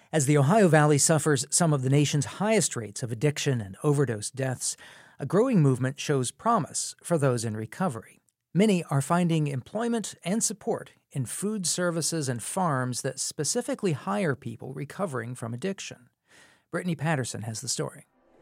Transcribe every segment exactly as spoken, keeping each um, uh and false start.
As the Ohio Valley suffers some of the nation's highest rates of addiction and overdose deaths, a growing movement shows promise for those in recovery. Many are finding employment and support in food services and farms that specifically hire people recovering from addiction. Brittany Patterson has the story.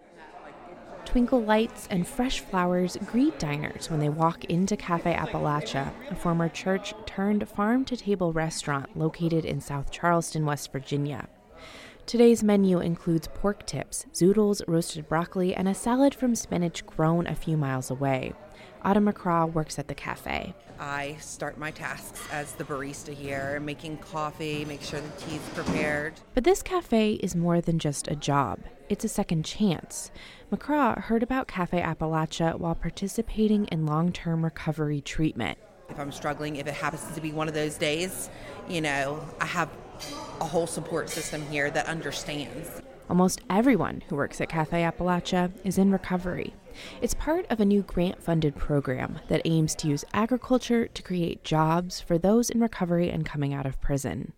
Twinkle lights and fresh flowers greet diners when they walk into Cafe Appalachia, a former church-turned-farm-to-table restaurant located in South Charleston, West Virginia. Today's menu includes pork tips, zoodles, roasted broccoli, and a salad from spinach grown a few miles away. Autumn McCraw works at the cafe. I start my tasks as the barista here, making coffee, make sure the tea's prepared. But this cafe is more than just a job. It's a second chance. McCraw heard about Cafe Appalachia while participating in long-term recovery treatment. If I'm struggling, if it happens to be one of those days, you know, I have a whole support system here that understands. Almost everyone who works at Cafe Appalachia is in recovery. It's part of a new grant-funded program that aims to use agriculture to create jobs for those in recovery and coming out of prison.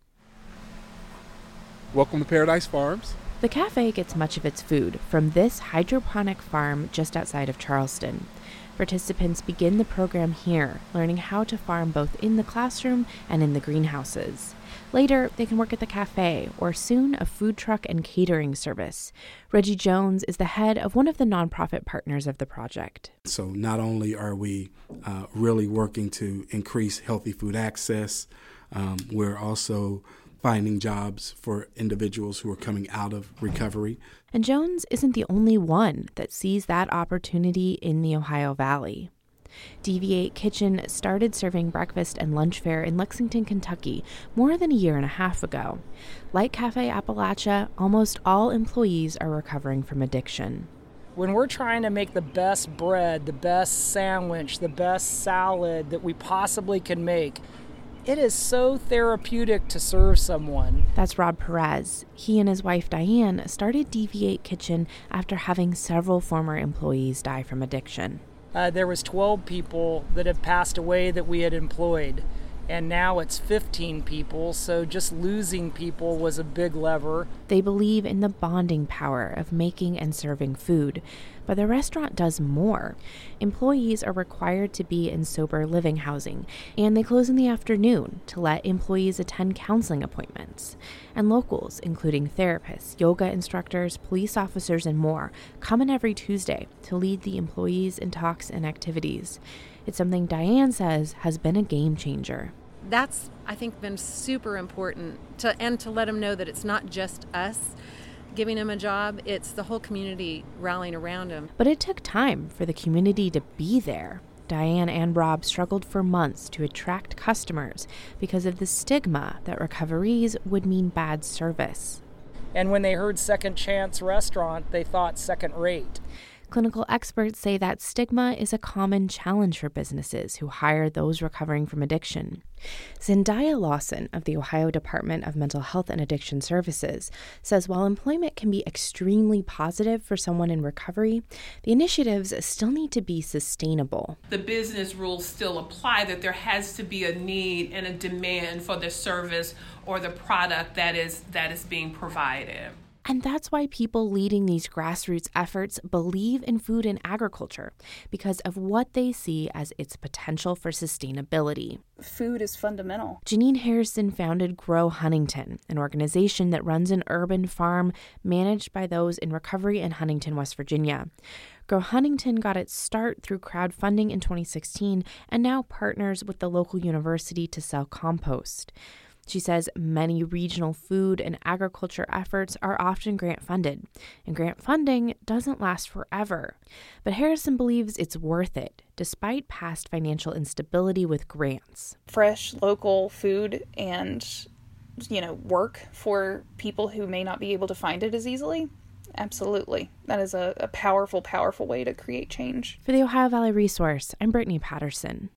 Welcome to Paradise Farms. The cafe gets much of its food from this hydroponic farm just outside of Charleston. Participants begin the program here, learning how to farm both in the classroom and in the greenhouses. Later, they can work at the cafe, or soon a food truck and catering service. Reggie Jones is the head of one of the nonprofit partners of the project. So not only are we uh, really working to increase healthy food access, um, we're also finding jobs for individuals who are coming out of recovery. And Jones isn't the only one that sees that opportunity in the Ohio Valley. D V eight Kitchen started serving breakfast and lunch fare in Lexington, Kentucky, more than a year and a half ago. Like Cafe Appalachia, almost all employees are recovering from addiction. When we're trying to make the best bread, the best sandwich, the best salad that we possibly can make, it is so therapeutic to serve someone. That's Rob Perez. He and his wife Diane started D V eight Kitchen after having several former employees die from addiction. Uh, there was twelve people that have passed away that we had employed, and now it's fifteen people, so just losing people was a big lever. They believe in the bonding power of making and serving food, but the restaurant does more. Employees are required to be in sober living housing, and they close in the afternoon to let employees attend counseling appointments. And locals, including therapists, yoga instructors, police officers, and more, come in every Tuesday to lead the employees in talks and activities. It's something Diane says has been a game changer. That's, I think, been super important, to and to let them know that it's not just us giving them a job, it's the whole community rallying around them. But it took time for the community to be there. Diane and Rob struggled for months to attract customers because of the stigma that recoveries would mean bad service. And when they heard Second Chance Restaurant, they thought second rate. Clinical experts say that stigma is a common challenge for businesses who hire those recovering from addiction. Zendaya Lawson of the Ohio Department of Mental Health and Addiction Services says while employment can be extremely positive for someone in recovery, the initiatives still need to be sustainable. The business rules still apply, that there has to be a need and a demand for the service or the product that is that is being provided. And that's why people leading these grassroots efforts believe in food and agriculture, because of what they see as its potential for sustainability. Food is fundamental. Janine Harrison founded Grow Huntington, an organization that runs an urban farm managed by those in recovery in Huntington, West Virginia. Grow Huntington got its start through crowdfunding in twenty sixteen and now partners with the local university to sell compost. She says many regional food and agriculture efforts are often grant-funded, and grant funding doesn't last forever. But Harrison believes it's worth it, despite past financial instability with grants. Fresh, local food and, you know, work for people who may not be able to find it as easily. Absolutely. That is a, a powerful, powerful way to create change. For the Ohio Valley Resource, I'm Brittany Patterson.